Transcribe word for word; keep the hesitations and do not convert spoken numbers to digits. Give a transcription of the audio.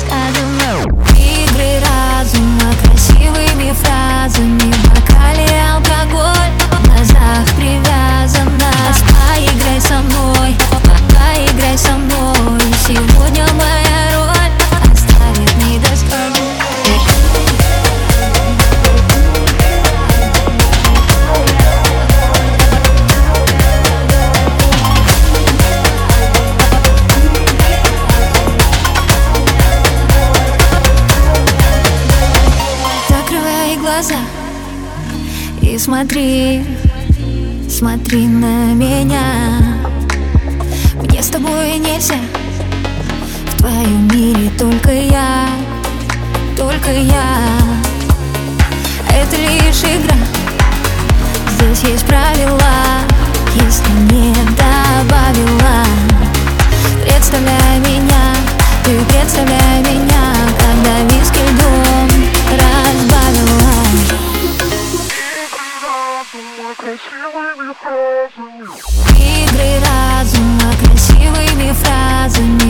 Игры разума красивыми фразами, в бокале алкоголь, в глазах привязанность. Поиграй со мной, поиграй со мной. Сегодня моя роль оставит недостойной. Глаза и смотри, смотри на меня. Мне с тобой нельзя, в твоем мире только я, только я. Это лишь игра, здесь есть правила. Если не добавила, представляй меня, ты представляй меня, когда виски льдом разбавила. Игры разума красивыми фразами,